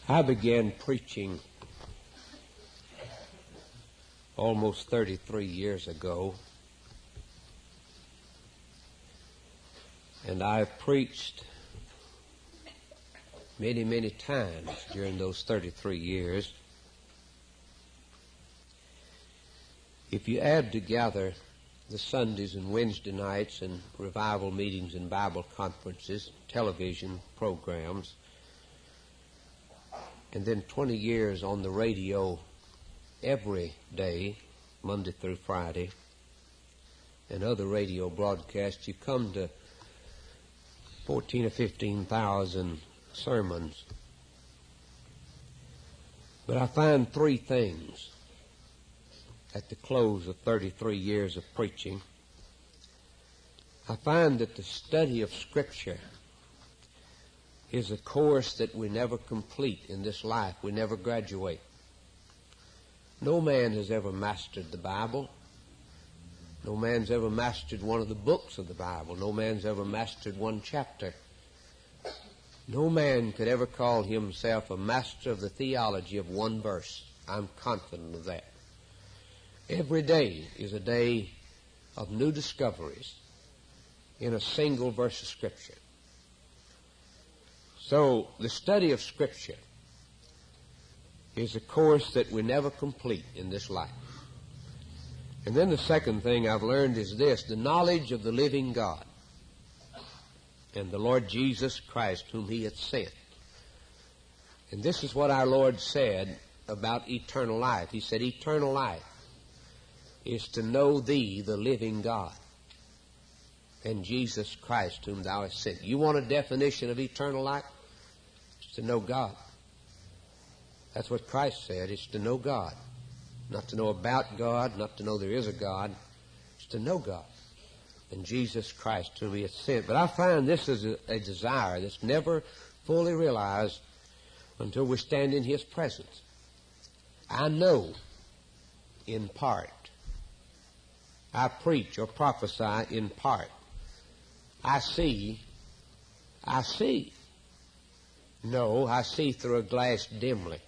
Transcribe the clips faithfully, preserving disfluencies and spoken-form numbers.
I began preaching almost thirty-three years ago, and I've preached many, many times during those thirty-three years. If you add together the Sundays and Wednesday nights and revival meetings and Bible conferences, television programs, and then twenty years on the radio every day, Monday through Friday, and other radio broadcasts, you come to fourteen or fifteen thousand sermons. But I find three things at the close of thirty-three years of preaching. I find that the study of Scripture is a course that we never complete in this life. We never graduate. No man has ever mastered the Bible. No man's ever mastered one of the books of the Bible. No man's ever mastered one chapter. No man could ever call himself a master of the theology of one verse. I'm confident of that. Every day is a day of new discoveries in a single verse of Scripture. So the study of Scripture is a course that we never complete in this life. And then the second thing I've learned is this: the knowledge of the living God and the Lord Jesus Christ, whom He hath sent. And this is what our Lord said about eternal life. He said, eternal life is to know Thee, the living God, and Jesus Christ, whom Thou hast sent. You want a definition of eternal life? It's to know God. That's what Christ said. It's to know God. Not to know about God, not to know there is a God. It's to know God and Jesus Christ, whom He hath sent. But I find this is a, a desire that's never fully realized until we stand in His presence. I know in part. I preach or prophesy in part. I see. I see. No, I see through a glass dimly.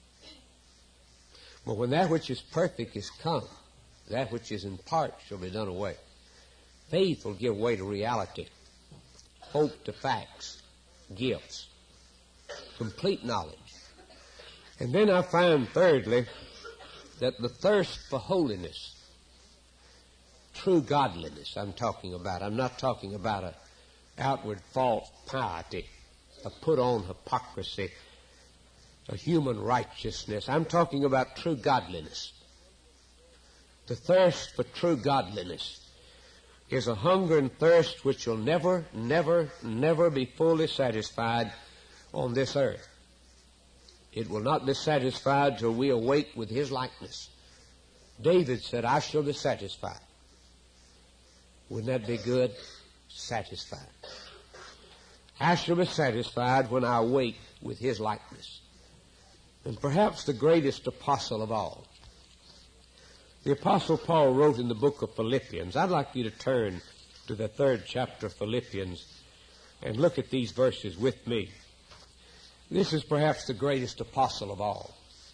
But when that which is perfect is come, that which is in part shall be done away. Faith will give way to reality. Hope to facts, gifts, complete knowledge. And then I find, thirdly, that the thirst for holiness, true godliness I'm talking about. I'm not talking about an outward false piety, a put-on hypocrisy, a human righteousness. I'm talking about true godliness. The thirst for true godliness is a hunger and thirst which will never, never, never be fully satisfied on this earth. It will not be satisfied till we awake with His likeness. David said, I shall be satisfied. Wouldn't that be good? Satisfied. I shall be satisfied when I awake with His likeness. And perhaps the greatest apostle of all, the Apostle Paul wrote in the book of Philippians. I'd like you to turn to the third chapter of Philippians and look at these verses with me. This is perhaps the greatest apostle of all.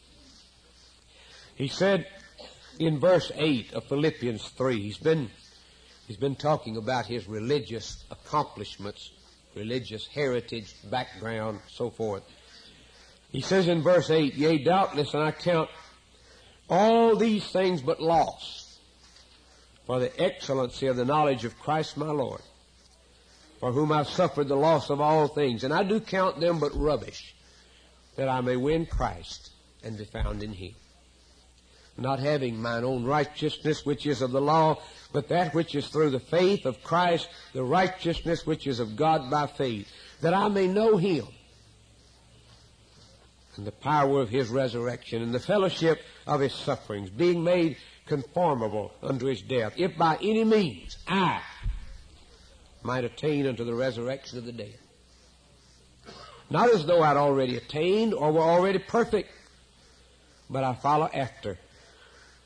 He said in verse eight of Philippians three, he's been, he's been talking about his religious accomplishments, religious heritage, background, so forth. He says in verse eight, yea, doubtless, and I count all these things but loss for the excellency of the knowledge of Christ my Lord, for whom I suffered the loss of all things. And I do count them but rubbish, that I may win Christ and be found in Him, not having mine own righteousness which is of the law, but that which is through the faith of Christ, the righteousness which is of God by faith, that I may know Him and the power of His resurrection, and the fellowship of His sufferings, being made conformable unto His death, if by any means I might attain unto the resurrection of the dead. Not as though I'd already attained or were already perfect, but I follow after,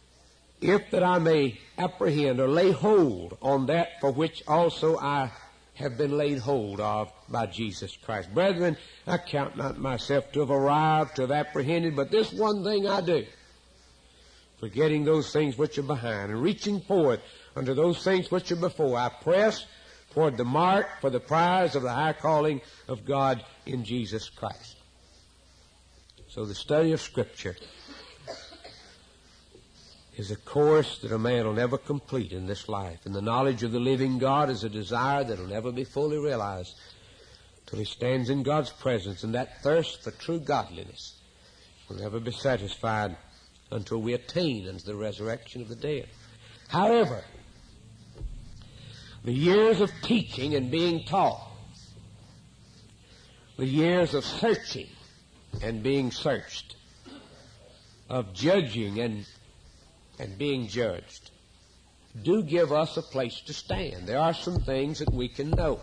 if that I may apprehend or lay hold on that for which also I have been laid hold of by Jesus Christ. Brethren, I count not myself to have arrived, to have apprehended, but this one thing I do, forgetting those things which are behind, and reaching forward unto those things which are before, I press toward the mark for the prize of the high calling of God in Jesus Christ. So the study of Scripture is a course that a man will never complete in this life. And the knowledge of the living God is a desire that will never be fully realized till he stands in God's presence. And that thirst for true godliness will never be satisfied until we attain unto the resurrection of the dead. However, the years of teaching and being taught, the years of searching and being searched, of judging and and being judged, do give us a place to stand. There are some things that we can know.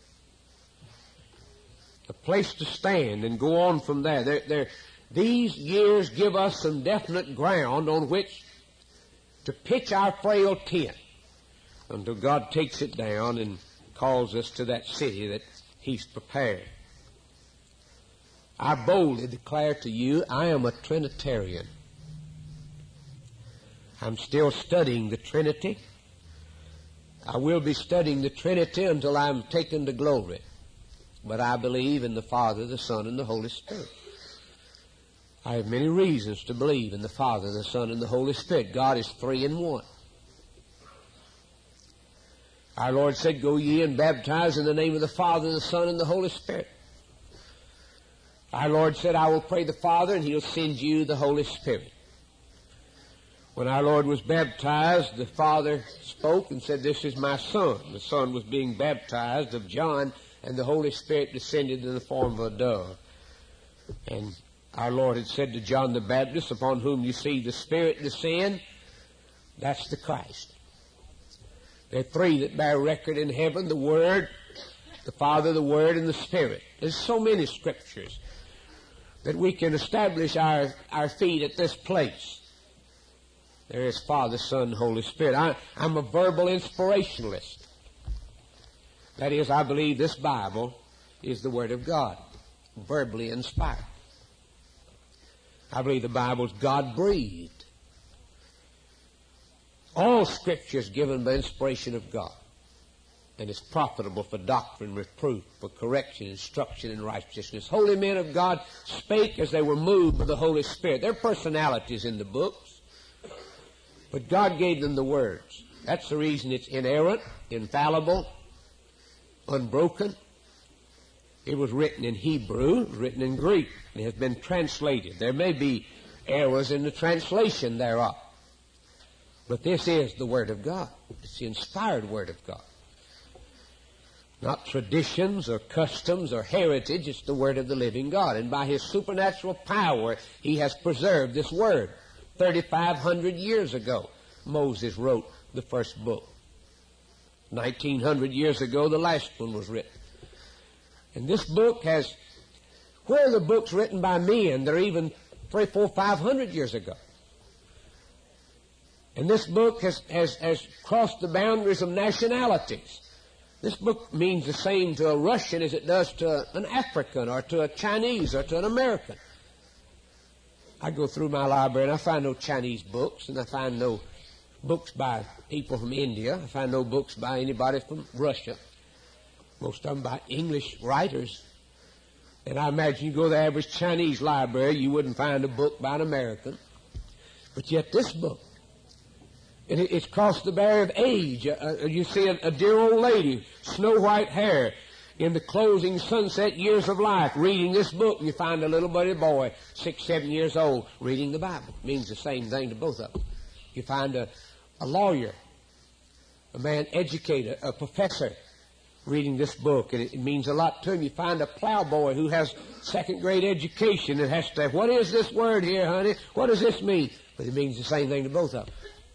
A place to stand and go on from there. There, there. These years give us some definite ground on which to pitch our frail tent until God takes it down and calls us to that city that He's prepared. I boldly declare to you, I am a Trinitarian. I'm still studying the Trinity. I will be studying the Trinity until I'm taken to glory. But I believe in the Father, the Son, and the Holy Spirit. I have many reasons to believe in the Father, the Son, and the Holy Spirit. God is three in one. Our Lord said, go ye and baptize in the name of the Father, the Son, and the Holy Spirit. Our Lord said, I will pray the Father, and He'll send you the Holy Spirit. When our Lord was baptized, the Father spoke and said, this is my Son. The Son was being baptized of John, and the Holy Spirit descended in the form of a dove. And our Lord had said to John the Baptist, upon whom you see the Spirit descend, that's the Christ. There are three that bear record in heaven, the Word, the Father, the Word, and the Spirit. There's so many scriptures that we can establish our, our feet at this place. There is Father, Son, Holy Spirit. I, I'm a verbal inspirationalist. That is, I believe this Bible is the Word of God, verbally inspired. I believe the Bible is God-breathed. All Scripture is given by inspiration of God, and is profitable for doctrine, reproof, for correction, instruction, and righteousness. Holy men of God spake as they were moved by the Holy Spirit. There are personalities in the books, but God gave them the words. That's the reason it's inerrant, infallible, unbroken. It was written in Hebrew, it was written in Greek. It has been translated. There may be errors in the translation thereof. But this is the Word of God. It's the inspired Word of God. Not traditions or customs or heritage. It's the Word of the living God. And by His supernatural power, He has preserved this Word. thirty-five hundred years ago, Moses wrote the first book. nineteen hundred years ago, the last one was written. And this book has, where are the books written by men? They're even three, four, five hundred years ago. And this book has, has, has crossed the boundaries of nationalities. This book means the same to a Russian as it does to an African or to a Chinese or to an American. I go through my library and I find no Chinese books, and I find no books by people from India. I find no books by anybody from Russia. Most of them by English writers. And I imagine you go to the average Chinese library, you wouldn't find a book by an American. But yet this book, and it, it's crossed the barrier of age. Uh, you see a, a dear old lady, snow-white hair, in the closing sunset years of life, reading this book, and you find a little buddy boy, six, seven years old, reading the Bible. It means the same thing to both of them. You find a, a lawyer, a man educated, a professor, reading this book, and it, it means a lot to him. You find a plowboy who has second grade education and has to have, what is this word here, honey? What does this mean? But it means the same thing to both of them.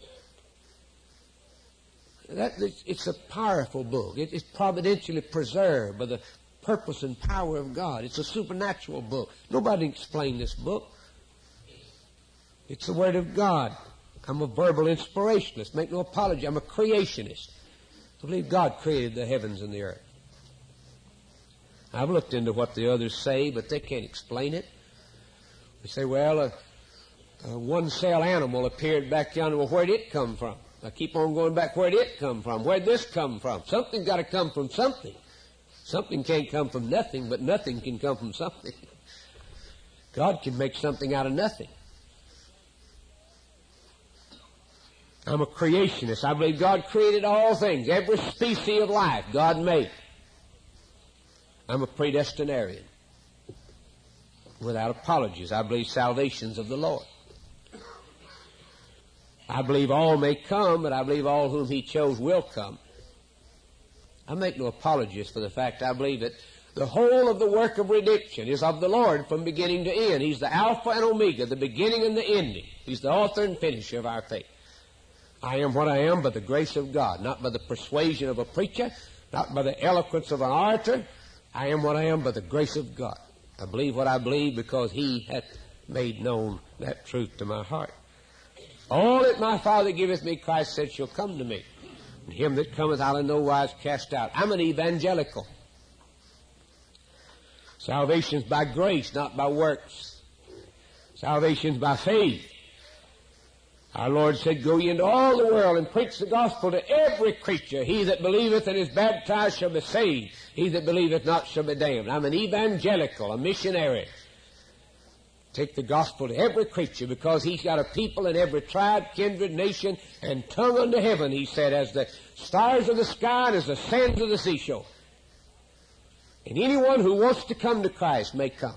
That, it's a powerful book. It, it's providentially preserved by the purpose and power of God. It's a supernatural book. Nobody can explain this book. It's the Word of God. I'm a verbal inspirationalist. Make no apology. I'm a creationist. I believe God created the heavens and the earth. I've looked into what the others say, but they can't explain it. They say, well, a, a one-cell animal appeared back yonder. Well, where'd it come from? I keep on going back. Where'd it come from? Where'd this come from? Something's got to come from something. Something can't come from nothing, but nothing can come from something. God can make something out of nothing. I'm a creationist. I believe God created all things. Every species of life God made. I'm a predestinarian. Without apologies, I believe salvation's of the Lord. I believe all may come, but I believe all whom He chose will come. I make no apologies for the fact I believe that the whole of the work of redemption is of the Lord from beginning to end. He's the Alpha and Omega, the beginning and the ending. He's the author and finisher of our faith. I am what I am by the grace of God, not by the persuasion of a preacher, not by the eloquence of an orator. I am what I am by the grace of God. I believe what I believe because He hath made known that truth to my heart. All that my Father giveth me, Christ said, shall come to me. And him that cometh I'll in no wise cast out. I'm an evangelical. Salvation's by grace, not by works. Salvation's by faith. Our Lord said, go ye into all the world and preach the gospel to every creature. He that believeth and is baptized shall be saved. He that believeth not shall be damned. I'm an evangelical, a missionary. Take the gospel to every creature because He's got a people in every tribe, kindred, nation, and tongue under heaven, He said, as the stars of the sky and as the sands of the seashore. And anyone who wants to come to Christ may come.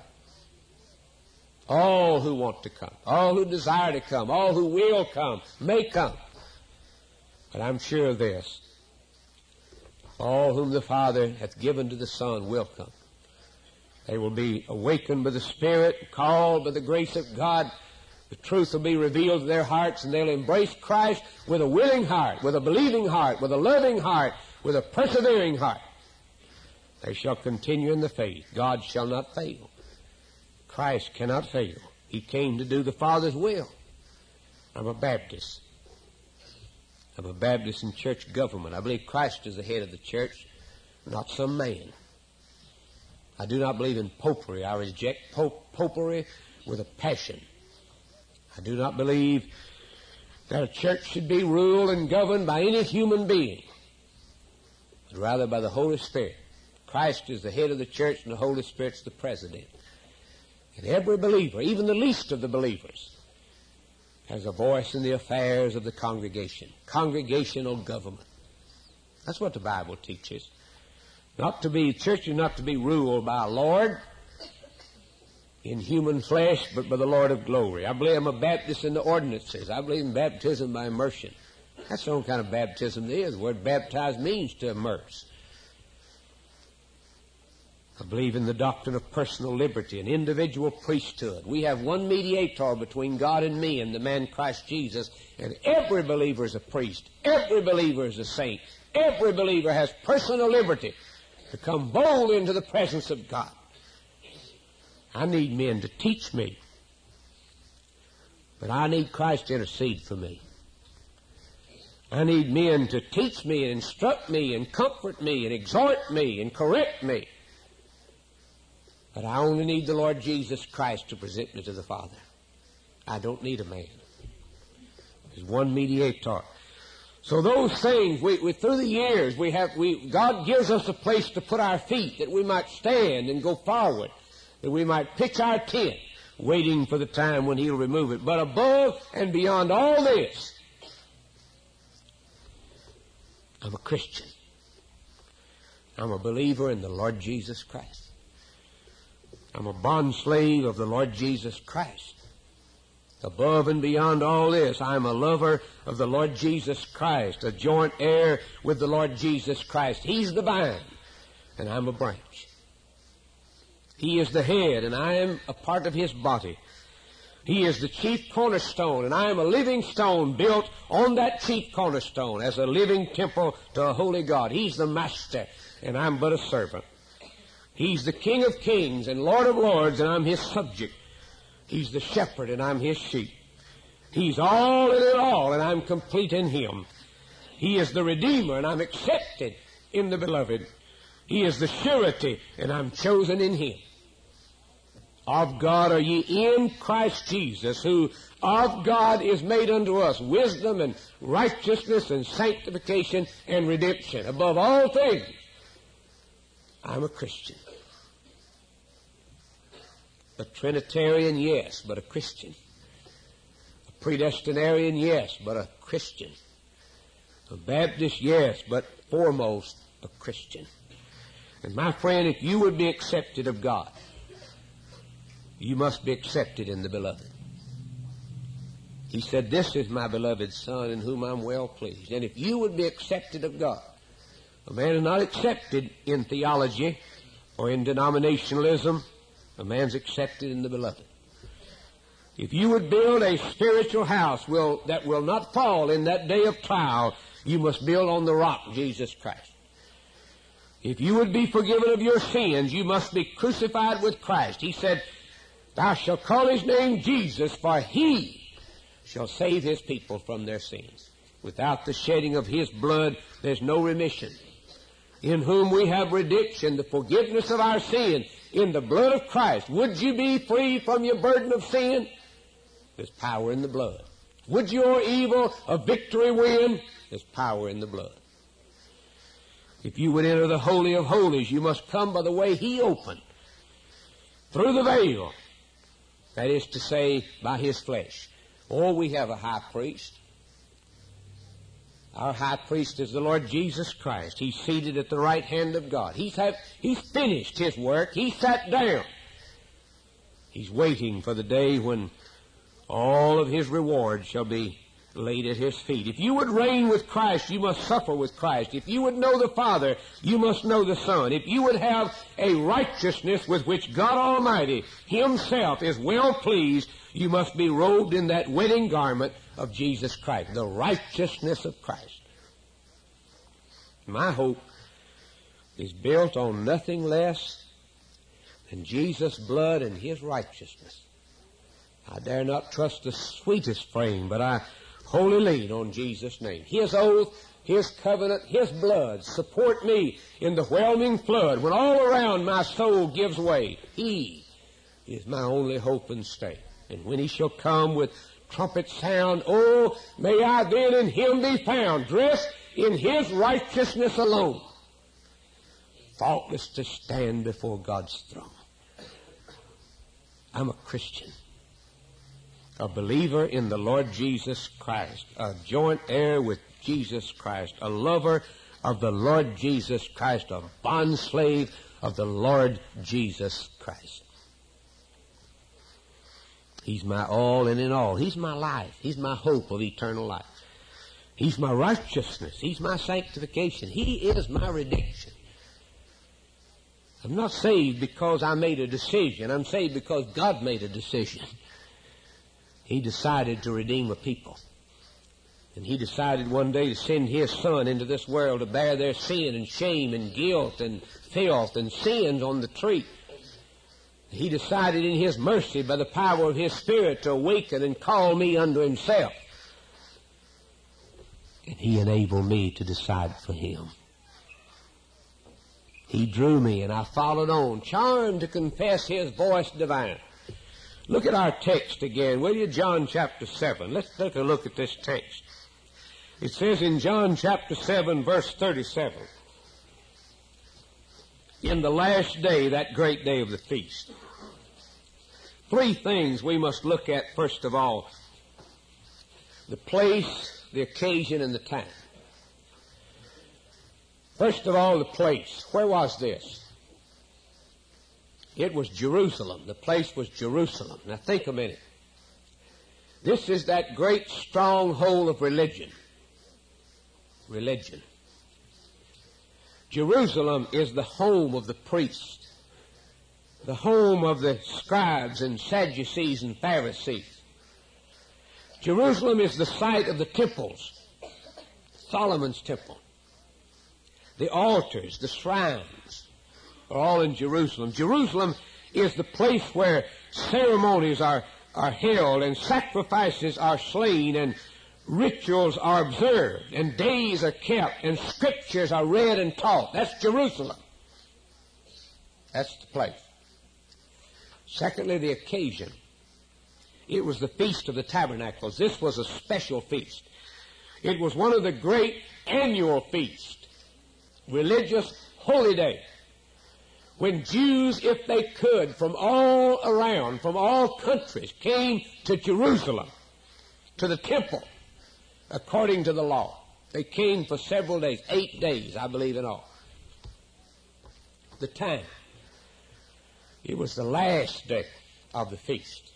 All who want to come, all who desire to come, all who will come, may come. But I'm sure of this. All whom the Father hath given to the Son will come. They will be awakened by the Spirit, called by the grace of God. The truth will be revealed to their hearts, and they'll embrace Christ with a willing heart, with a believing heart, with a loving heart, with a persevering heart. They shall continue in the faith. God shall not fail. Christ cannot fail. He came to do the Father's will. I'm a Baptist. I'm a Baptist in church government. I believe Christ is the head of the church, not some man. I do not believe in popery. I reject pop- popery with a passion. I do not believe that a church should be ruled and governed by any human being, but rather by the Holy Spirit. Christ is the head of the church and the Holy Spirit's the president. And every believer, even the least of the believers, has a voice in the affairs of the congregation. Congregational government. That's what the Bible teaches. Not to be, church is not to be ruled by a Lord in human flesh, but by the Lord of glory. I believe I'm a Baptist in the ordinances. I believe in baptism by immersion. That's the only kind of baptism there is. The word baptize means to immerse. I believe in the doctrine of personal liberty and individual priesthood. We have one mediator between God and me, and the man Christ Jesus, and every believer is a priest. Every believer is a saint. Every believer has personal liberty to come boldly into the presence of God. I need men to teach me, but I need Christ to intercede for me. I need men to teach me and instruct me and comfort me and exhort me and correct me. But I only need the Lord Jesus Christ to present me to the Father. I don't need a man. There's one mediator. So those things, we, we through the years, we have, we, God gives us a place to put our feet, that we might stand and go forward, that we might pitch our tent, waiting for the time when He'll remove it. But above and beyond all this, I'm a Christian. I'm a believer in the Lord Jesus Christ. I'm a bondslave of the Lord Jesus Christ. Above and beyond all this, I'm a lover of the Lord Jesus Christ, a joint heir with the Lord Jesus Christ. He's the vine, and I'm a branch. He is the head, and I am a part of His body. He is the chief cornerstone, and I am a living stone built on that chief cornerstone as a living temple to a holy God. He's the master, and I'm but a servant. He's the King of kings and Lord of lords, and I'm His subject. He's the shepherd, and I'm His sheep. He's all in it all, and I'm complete in Him. He is the Redeemer, and I'm accepted in the Beloved. He is the surety, and I'm chosen in Him. Of God are ye in Christ Jesus, who of God is made unto us wisdom and righteousness and sanctification and redemption. Above all things, I'm a Christian. A Trinitarian, yes, but a Christian. A predestinarian, yes, but a Christian. A Baptist, yes, but foremost a Christian. And my friend, if you would be accepted of God, you must be accepted in the beloved. He said, this is my beloved Son in whom I'm well pleased. And if you would be accepted of God, a man is not accepted in theology or in denominationalism. A man's accepted in the beloved. If you would build a spiritual house will, that will not fall in that day of trial, you must build on the rock, Jesus Christ. If you would be forgiven of your sins, you must be crucified with Christ. He said, thou shalt call His name Jesus, for He shall save His people from their sins. Without the shedding of His blood, there's no remission. In whom we have redemption, the forgiveness of our sin, in the blood of Christ. Would you be free from your burden of sin? There's power in the blood. Would your evil a victory win? There's power in the blood. If you would enter the Holy of Holies, you must come by the way He opened, through the veil. That is to say, by His flesh. Oh, we have a high priest. Our high priest is the Lord Jesus Christ. He's seated at the right hand of God. He's, have, he's finished His work. He sat down. He's waiting for the day when all of His rewards shall be laid at His feet. If you would reign with Christ, you must suffer with Christ. If you would know the Father, you must know the Son. If you would have a righteousness with which God Almighty Himself is well pleased, you must be robed in that wedding garment of Jesus Christ, the righteousness of Christ. My hope is built on nothing less than Jesus' blood and His righteousness. I dare not trust the sweetest frame, but I wholly lean on Jesus' name. His oath, His covenant, His blood support me in the whelming flood when all around my soul gives way. He is my only hope and stay. And when He shall come with trumpet sound, oh, may I then in Him be found, dressed in His righteousness alone, faultless to stand before God's throne. I'm a Christian, a believer in the Lord Jesus Christ, a joint heir with Jesus Christ, a lover of the Lord Jesus Christ, a bondslave of the Lord Jesus Christ. He's my all and in all. He's my life. He's my hope of eternal life. He's my righteousness. He's my sanctification. He is my redemption. I'm not saved because I made a decision. I'm saved because God made a decision. He decided to redeem a people. And He decided one day to send His Son into this world to bear their sin and shame and guilt and filth and sins on the tree. He decided in His mercy, by the power of His Spirit, to awaken and call me unto Himself. And He enabled me to decide for Him. He drew me, and I followed on, charmed to confess His voice divine. Look at our text again, will you? John chapter seven. Let's take a look at this text. It says in John chapter seven, verse thirty-seven, in the last day, that great day of the feast, three things we must look at first of all: the place, the occasion, and the time. First of all, the place. Where was this? It was Jerusalem. The place was Jerusalem. Now think a minute. This is that great stronghold of religion. Religion. Jerusalem is the home of the priest, the home of the scribes and Sadducees and Pharisees. Jerusalem is the site of the temples, Solomon's temple. The altars, the shrines are all in Jerusalem. Jerusalem is the place where ceremonies are, are held and sacrifices are slain and rituals are observed and days are kept and scriptures are read and taught. That's Jerusalem. That's the place. Secondly, the occasion. It was the Feast of the Tabernacles. This was a special feast. It was one of the great annual feasts, religious holy day, when Jews, if they could, from all around, from all countries, came to Jerusalem, to the temple, according to the law. They came for several days, eight days, I believe, in all. The time. It was the last day of the feast.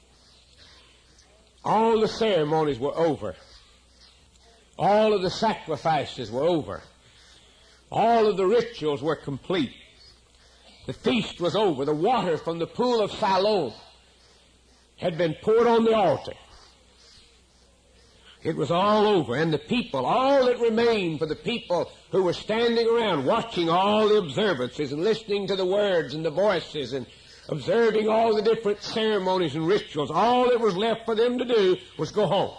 All the ceremonies were over. All of the sacrifices were over. All of the rituals were complete. The feast was over. The water from the pool of Siloam had been poured on the altar. It was all over. And the people, all that remained for the people who were standing around watching all the observances and listening to the words and the voices and observing all the different ceremonies and rituals, all that was left for them to do was go home.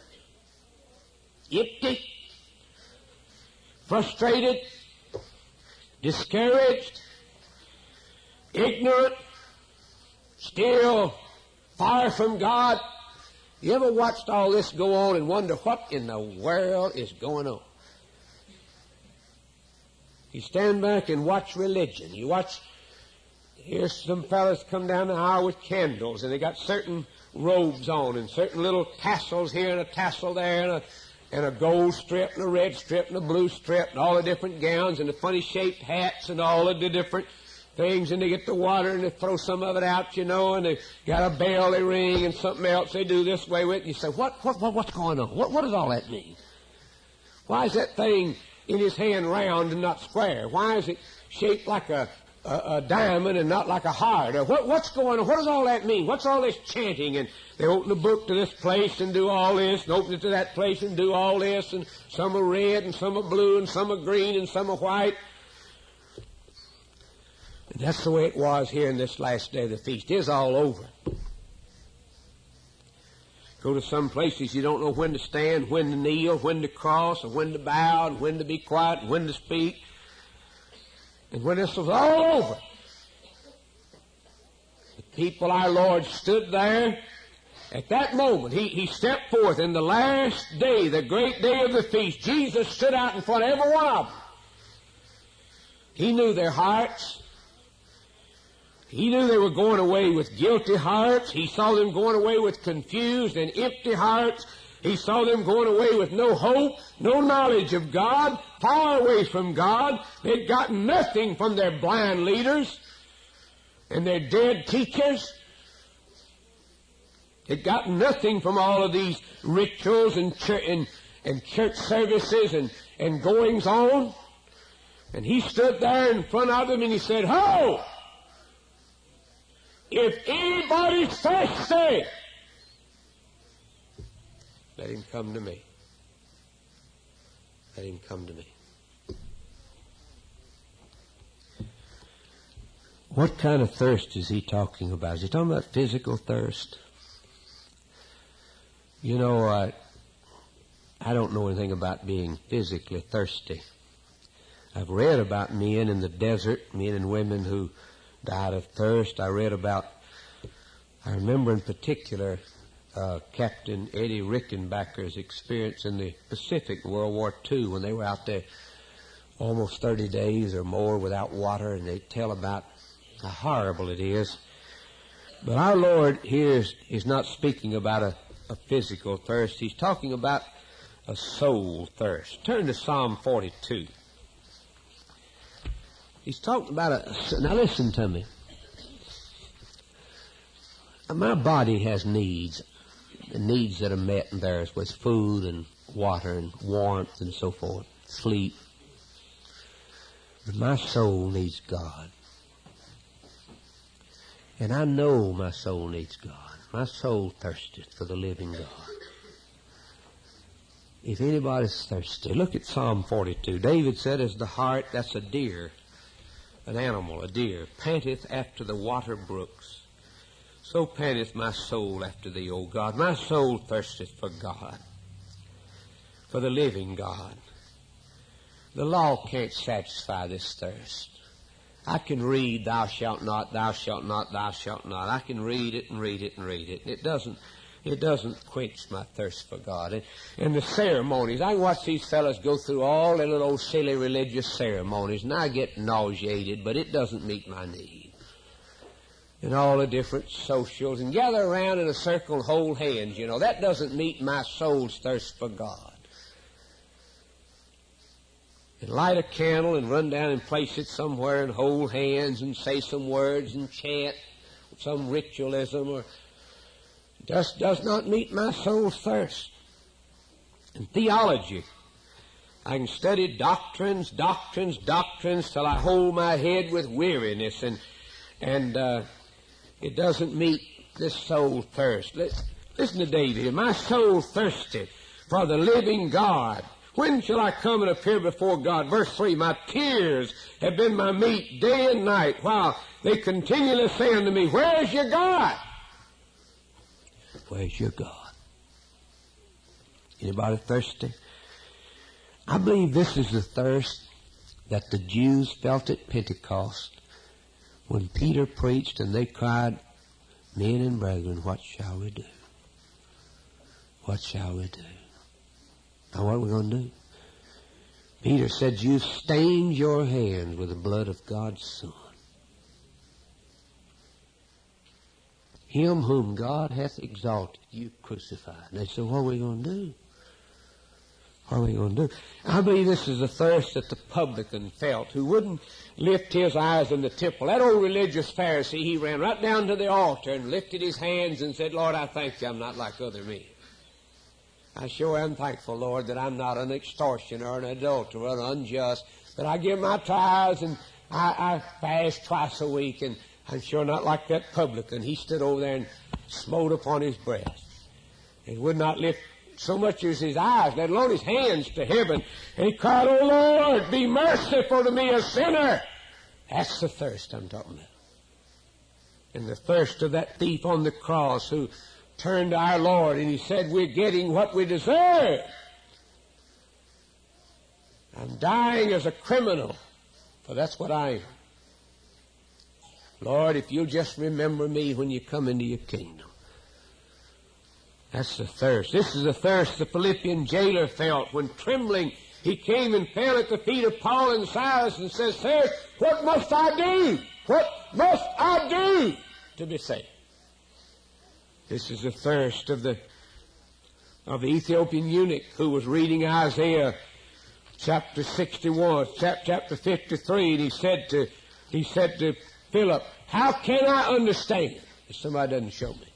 Empty, frustrated, discouraged, ignorant, still far from God. You ever watched all this go on and wonder what in the world is going on? You stand back and watch religion. You watch, here's some fellas come down the aisle with candles, and they got certain robes on and certain little tassels here and a tassel there and a, and a gold strip and a red strip and a blue strip and all the different gowns and the funny shaped hats and all of the different things, and they get the water and they throw some of it out, you know, and they got a bell they ring and something else they do this way with it. And you say, what, what, what, what's going on? What, what does all that mean? Why is that thing in his hand round and not square? Why is it shaped like a, a, a diamond and not like a heart? Or what, what's going on? What does all that mean? What's all this chanting? And they open the book to this place and do all this, and open it to that place and do all this, and some are red and some are blue and some are green and some are white. And that's the way it was here in this last day of the feast. It's all over. Go to some places you don't know when to stand, when to kneel, when to cross, or when to bow, and when to be quiet, and when to speak. And when this was all over, the people, our Lord, stood there. At that moment, he, he stepped forth in the last day, the great day of the feast. Jesus stood out in front of every one of them. He knew their hearts. He knew they were going away with guilty hearts. He saw them going away with confused and empty hearts. He saw them going away with no hope, no knowledge of God, far away from God. They'd gotten nothing from their blind leaders and their dead teachers. They'd gotten nothing from all of these rituals and church, and, and church services and, and goings on. And he stood there in front of them and he said, "Ho! If anybody's thirsty, let him come to me. Let him come to me." What kind of thirst is he talking about? Is he talking about physical thirst? You know, uh, I don't know anything about being physically thirsty. I've read about men in the desert, men and women who died of thirst. I read about, I remember in particular, uh, Captain Eddie Rickenbacker's experience in the Pacific in World War Two when they were out there almost thirty days or more without water, and they tell about how horrible it is. But our Lord here is, is not speaking about a, a physical thirst. He's talking about a soul thirst. Turn to Psalm forty-two. He's talking about a... Now listen to me. My body has needs. The needs that are met in theirs with food and water and warmth and so forth. Sleep. But my soul needs God. And I know my soul needs God. My soul thirsteth for the living God. If anybody's thirsty, look at Psalm forty-two. David said, as the hart, that's a deer, an animal, a deer, panteth after the water brooks, so panteth my soul after thee, O God. My soul thirsteth for God, for the living God. The law can't satisfy this thirst. I can read, thou shalt not, thou shalt not, thou shalt not. I can read it and read it and read it. It doesn't, it doesn't quench my thirst for God. And, and the ceremonies, I watch these fellows go through all their little old silly religious ceremonies, and I get nauseated, but it doesn't meet my need. And all the different socials, and gather around in a circle and hold hands, you know, that doesn't meet my soul's thirst for God. And light a candle and run down and place it somewhere and hold hands and say some words and chant some ritualism or just does not meet my soul's thirst. And theology, I can study doctrines, doctrines, doctrines till I hold my head with weariness, and and uh, it doesn't meet this soul thirst. Listen to David. My soul thirsted for the living God. When shall I come and appear before God? Verse three, my tears have been my meat day and night, while they continually say unto me, where's your God? Where's your God? Anybody thirsty? I believe this is the thirst that the Jews felt at Pentecost when Peter preached and they cried, men and brethren, what shall we do? What shall we do? Now what are we going to do? Peter said, you've stained your hands with the blood of God's Son, him whom God hath exalted, you crucified. And they said, what are we going to do? What are we going to do? I believe this is the thirst that the publican felt, who wouldn't lift his eyes in the temple. That old religious Pharisee, he ran right down to the altar and lifted his hands and said, Lord, I thank you I'm not like other men. I sure am thankful, Lord, that I'm not an extortioner or an adulterer or unjust, but I give my tithes and I, I fast twice a week, and I'm sure not like that publican. He stood over there and smote upon his breast. He would not lift so much as his eyes, let alone his hands, to heaven. And he cried, oh Lord, be merciful to me, a sinner. That's the thirst I'm talking about. And the thirst of that thief on the cross who turned to our Lord and he said, we're getting what we deserve. I'm dying as a criminal, for that's what I am. Lord, if you'll just remember me when you come into your kingdom. That's the thirst. This is the thirst the Philippian jailer felt when, trembling, he came and fell at the feet of Paul and Silas and said, Sir, what must I do? What must I do to be saved? This is the thirst of the of the Ethiopian eunuch who was reading Isaiah chapter sixty-one, chapter fifty-three, and he said to he said to Philip, how can I understand if somebody doesn't show me?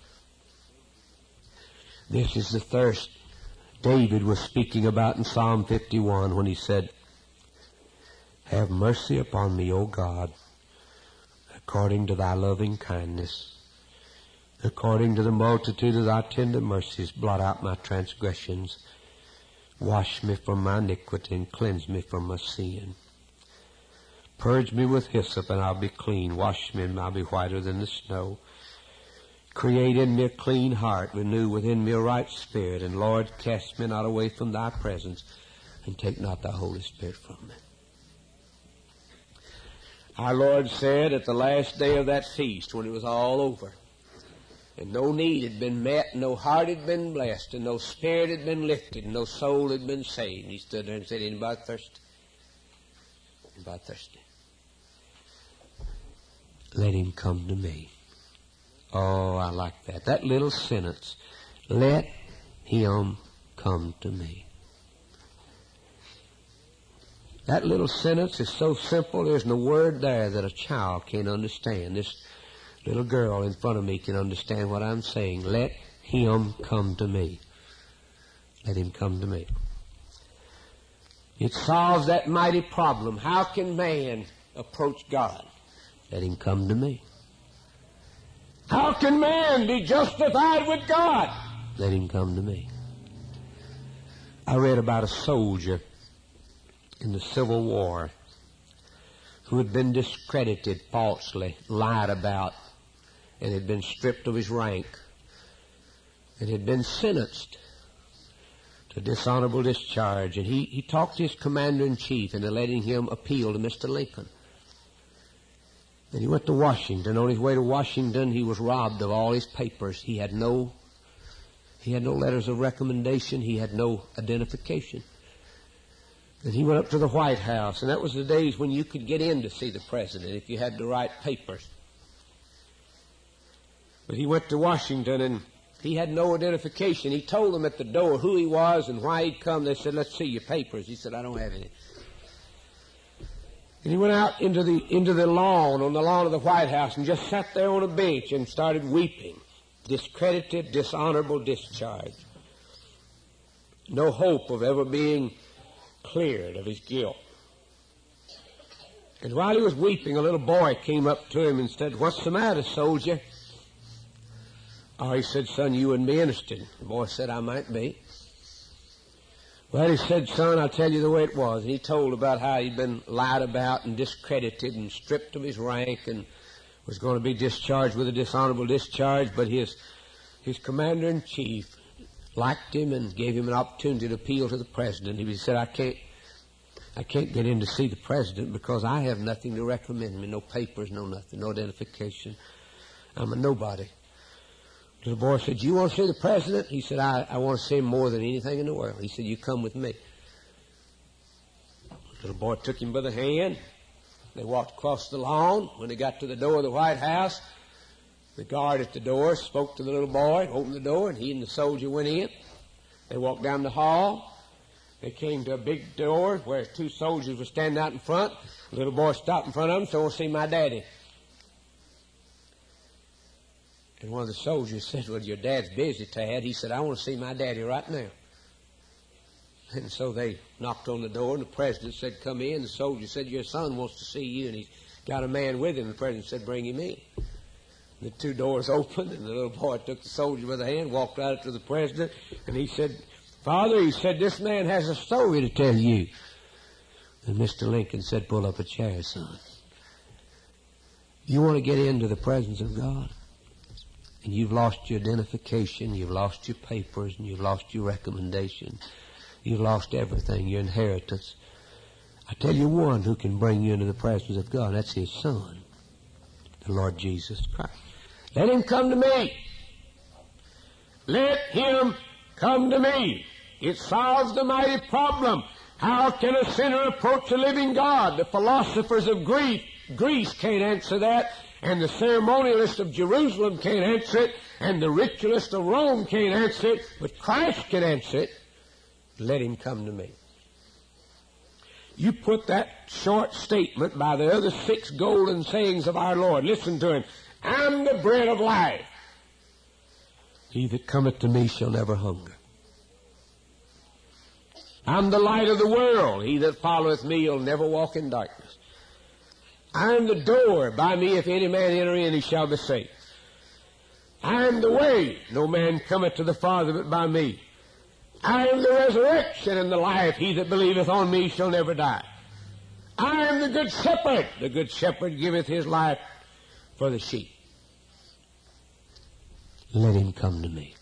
This is the thirst David was speaking about in Psalm fifty-one when he said, have mercy upon me, O God, according to thy loving kindness. According to the multitude of thy tender mercies, blot out my transgressions. Wash me from my iniquity and cleanse me from my sin. Purge me with hyssop and I'll be clean. Wash me and I'll be whiter than the snow. Create in me a clean heart. Renew within me a right spirit. And Lord, cast me not away from thy presence, and take not thy Holy Spirit from me. Our Lord said at the last day of that feast, when it was all over, and no need had been met, no heart had been blessed, and no spirit had been lifted, and no soul had been saved. He stood there and said, anybody thirsty? Anybody thirsty? Let him come to me. Oh, I like that. That little sentence. Let him come to me. That little sentence is so simple, there's no word there that a child can't understand. This little girl in front of me can understand what I'm saying. Let him come to me. Let him come to me. It solves that mighty problem. How can man approach God? Let him come to me. How can man be justified with God? Let him come to me. I read about a soldier in the Civil War who had been discredited falsely, lied about, and had been stripped of his rank, and had been sentenced to dishonorable discharge. And he, he talked to his commander-in-chief into letting him appeal to Mister Lincoln. And he went to Washington. On his way to Washington, he was robbed of all his papers. He had no, he had no letters of recommendation. He had no identification. And he went up to the White House, and that was the days when you could get in to see the president if you had the right papers. But he went to Washington, and he had no identification. He told them at the door who he was and why he'd come. They said, "Let's see your papers." He said, "I don't have any." And he went out into the into the lawn, on the lawn of the White House, and just sat there on a bench and started weeping. Discredited, dishonorable discharge. No hope of ever being cleared of his guilt. And while he was weeping, a little boy came up to him and said, "What's the matter, soldier?" Oh, he said, "Son, you wouldn't be interested." The boy said, "I might be." Well, he said, "Son, I'll tell you the way it was." And he told about how he'd been lied about and discredited and stripped of his rank and was going to be discharged with a dishonorable discharge, but his his commander-in-chief liked him and gave him an opportunity to appeal to the president. He said, I can't, I can't get in to see the president because I have nothing to recommend me, no papers, no nothing, no identification. I'm a nobody." The boy said, "You want to see the president?" He said, I, I want to see him more than anything in the world. He said, "You come with me." The little boy took him by the hand. They walked across the lawn. When they got to the door of the White House, the guard at the door spoke to the little boy, opened the door, and he and the soldier went in. They walked down the hall. They came to a big door where two soldiers were standing out in front. The little boy stopped in front of them, said, "I want to see my daddy." And one of the soldiers said, "Well, your dad's busy, Tad." He said, "I want to see my daddy right now." And so they knocked on the door, and the president said, "Come in." The soldier said, "Your son wants to see you, and he's got a man with him." The president said, "Bring him in." The two doors opened, and the little boy took the soldier by the hand, walked right up to the president, and he said, "Father," he said, "this man has a story to tell you." And Mister Lincoln said, "Pull up a chair, son. You want to get into the presence of God? And you've lost your identification, you've lost your papers, and you've lost your recommendation. You've lost everything, your inheritance. I tell you one who can bring you into the presence of God. That's His Son, the Lord Jesus Christ. Let Him come to me. Let Him come to me. It solves the mighty problem. How can a sinner approach the living God? The philosophers of Greece, Greece can't answer that. And the ceremonialists of Jerusalem can't answer it, and the ritualists of Rome can't answer it, but Christ can answer it. Let Him come to me. You put that short statement by the other six golden sayings of our Lord. Listen to Him. "I'm the bread of life. He that cometh to me shall never hunger. I'm the light of the world. He that followeth me will never walk in darkness. I am the door. By me if any man enter in, he shall be saved. I am the way. No man cometh to the Father but by me. I am the resurrection and the life. He that believeth on me shall never die. I am the good shepherd. The good shepherd giveth his life for the sheep. Let him come to me."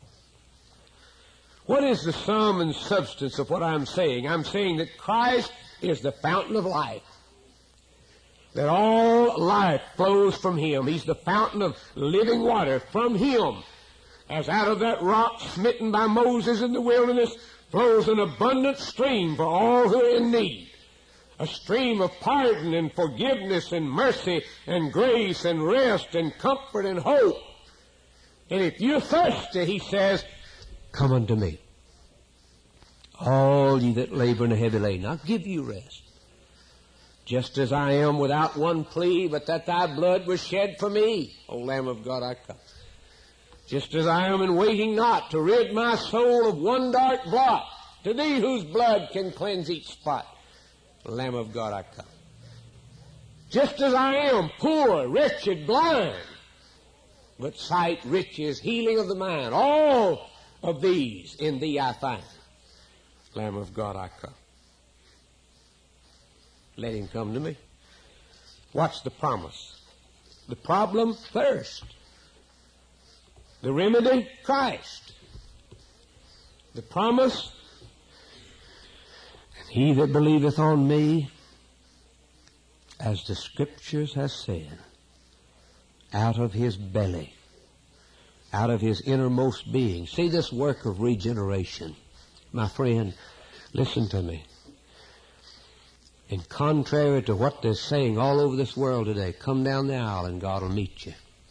What is the sum and substance of what I'm saying? I'm saying that Christ is the fountain of life. That all life flows from Him. He's the fountain of living water. From Him, as out of that rock smitten by Moses in the wilderness, flows an abundant stream for all who are in need. A stream of pardon and forgiveness and mercy and grace and rest and comfort and hope. And if you're thirsty, He says, "Come unto me, all ye that labor and are heavy laden. I'll give you rest. Just as I am without one plea, but that thy blood was shed for me, O Lamb of God, I come. Just as I am in waiting not to rid my soul of one dark blot, to thee whose blood can cleanse each spot, O Lamb of God, I come. Just as I am poor, wretched, blind, but sight, riches, healing of the mind, all of these in thee I find. Lamb of God, I come. Let Him come to me. What's the promise? The problem, thirst. The remedy, Christ. The promise, and he that believeth on me, as the Scriptures have said, out of his belly, out of his innermost being. See this work of regeneration. My friend, listen to me. And contrary to what they're saying all over this world today, come down the aisle and God will meet you.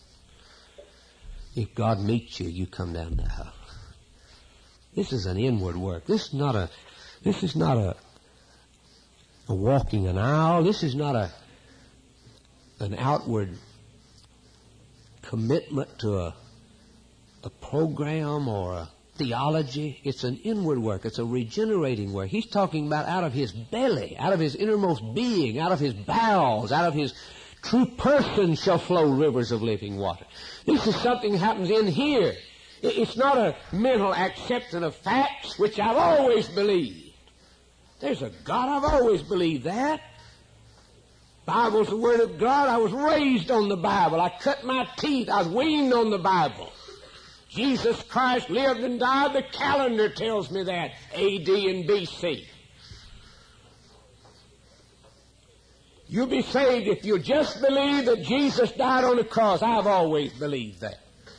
If God meets you, you come down the aisle. This is an inward work. This is not a, this is not a, a walking an aisle. This is not a, an outward commitment to a, a program or a theology. It's an inward work. It's a regenerating work. He's talking about out of his belly, out of his innermost being, out of his bowels, out of his true person shall flow rivers of living water. This is something that happens in here. It's not a mental acceptance of facts, which I've always believed. There's a God. I've always believed that. Bible's the Word of God. I was raised on the Bible. I cut my teeth. I was weaned on the Bible. Jesus Christ lived and died. The calendar tells me that. A D and B C. You'll be saved if you just believe that Jesus died on the cross. I've always believed that.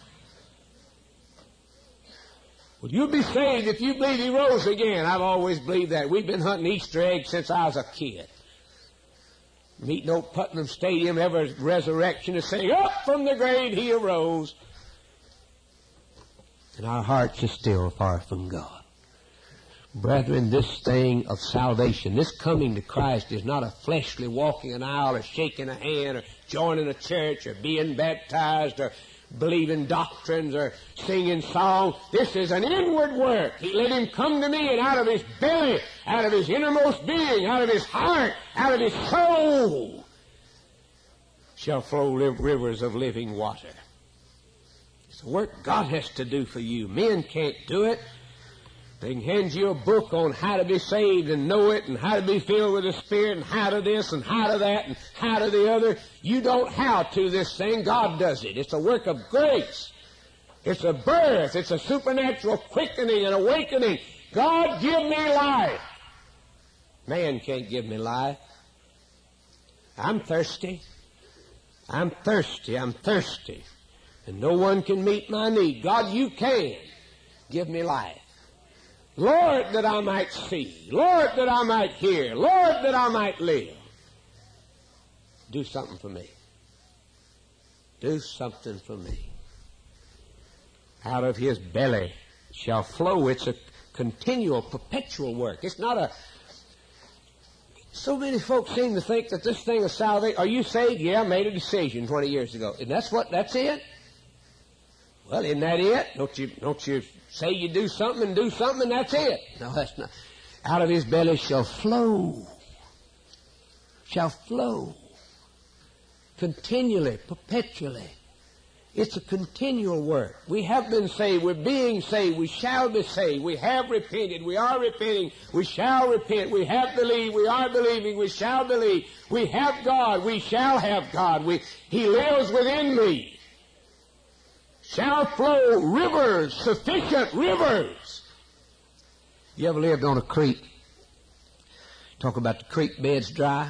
Well, you'll be saved if you believe he rose again. I've always believed that. We've been hunting Easter eggs since I was a kid. Meeting old Putnam Stadium every resurrection and saying, up from the grave he arose. And our hearts are still far from God. Brethren, this thing of salvation, this coming to Christ is not a fleshly walking an aisle or shaking a hand or joining a church or being baptized or believing doctrines or singing songs. This is an inward work. He let him come to me, and out of his belly, out of his innermost being, out of his heart, out of his soul shall flow rivers of living water. It's the work God has to do for you. Men can't do it. They can hand you a book on how to be saved and know it, and how to be filled with the Spirit, and how to this and how to that and how to the other. You don't how to this thing. God does it. It's a work of grace. It's a birth. It's a supernatural quickening and awakening. God, give me life. Man can't give me life. I'm thirsty. I'm thirsty. I'm thirsty. And no one can meet my need. God, you can. Give me life. Lord, that I might see. Lord, that I might hear. Lord, that I might live. Do something for me. Do something for me. Out of his belly shall flow. It's a continual, perpetual work. It's not a... So many folks seem to think that this thing of salvation... Are you saved? Yeah, I made a decision twenty years ago. And that's what... That's it? Well, isn't that it? Don't you, don't you say you do something and do something and that's it? No, that's not. Out of his belly shall flow. Shall flow. Continually, perpetually. It's a continual work. We have been saved. We're being saved. We shall be saved. We have repented. We are repenting. We shall repent. We have believed. We are believing. We shall believe. We have God. We shall have God. We, he lives within me. Shall flow rivers, sufficient rivers. You ever lived on a creek? Talk about the creek bed's dry.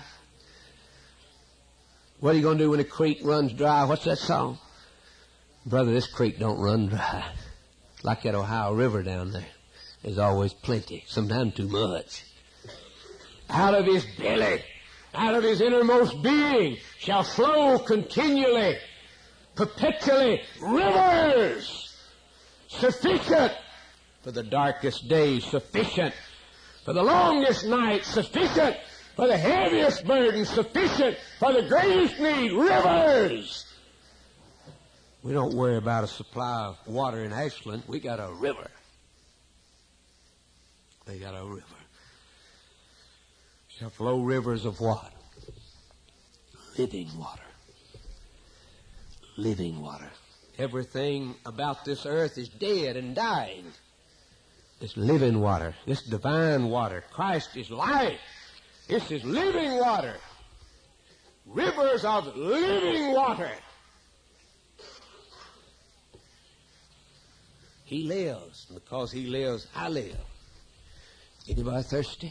What are you going to do when a creek runs dry? What's that song? Brother, this creek don't run dry. Like that Ohio River down there. There's always plenty, sometimes too much. Out of his belly, out of his innermost being shall flow continually, perpetually, rivers, sufficient for the darkest days, sufficient for the longest night, sufficient for the heaviest burden, sufficient for the greatest need, rivers. We don't worry about a supply of water in Ashland. We got a river. They got a river. Shall flow rivers of what? Living water. Living water. Everything about this earth is dead and dying. This living water, this divine water. Christ is life. This is living water. Rivers of living water. He lives. Because he lives, I live. Anybody thirsty?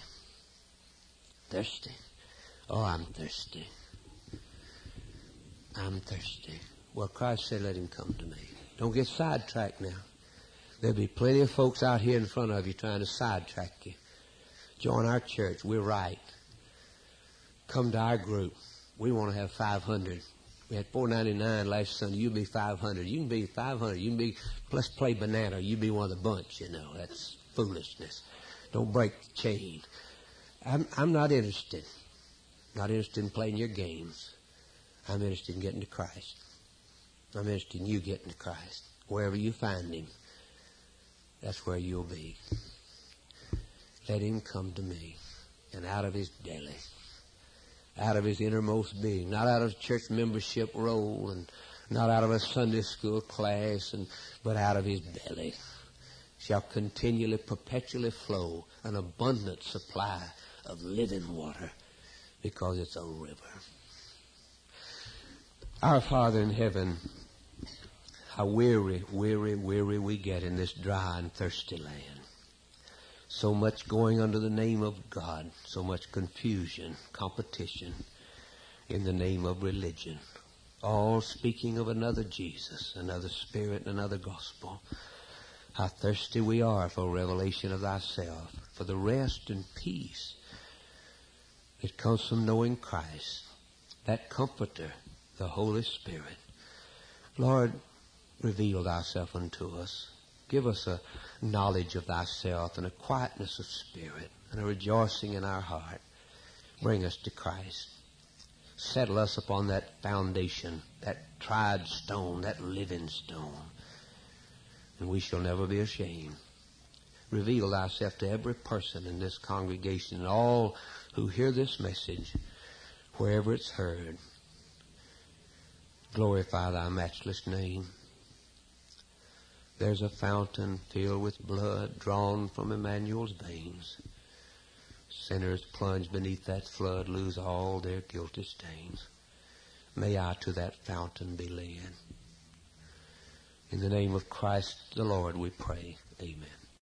Thirsty? Oh, I'm thirsty. I'm thirsty. Well, Christ said, let him come to me. Don't get sidetracked now. There'll be plenty of folks out here in front of you trying to sidetrack you. Join our church. We're right. Come to our group. We want to have five hundred. We had four ninety-nine last Sunday. You be five hundred. You can be five hundred. You can be, let's play banana. You be one of the bunch, you know. That's foolishness. Don't break the chain. I'm, I'm not interested. Not interested in playing your games. I'm interested in getting to Christ. I'm interested in you getting to Christ. Wherever you find him, that's where you'll be. Let him come to me. And out of his belly, out of his innermost being, not out of church membership roll and not out of a Sunday school class, and but out of his belly shall continually, perpetually flow an abundant supply of living water, because it's a river. Our Father in heaven, how weary, weary, weary we get in this dry and thirsty land. So much going under the name of God, so much confusion, competition in the name of religion, all speaking of another Jesus, another Spirit, another gospel. How thirsty we are for revelation of thyself, for the rest and peace that comes from knowing Christ, that Comforter, the Holy Spirit. Lord, reveal thyself unto us. Give us a knowledge of thyself and a quietness of spirit and a rejoicing in our heart. Bring us to Christ. Settle us upon that foundation, that tried stone, that living stone, and we shall never be ashamed. Reveal thyself to every person in this congregation and all who hear this message, wherever it's heard. Glorify thy matchless name. There's a fountain filled with blood drawn from Emmanuel's veins. Sinners plunged beneath that flood lose all their guilty stains. May I to that fountain be led. In the name of Christ the Lord we pray. Amen.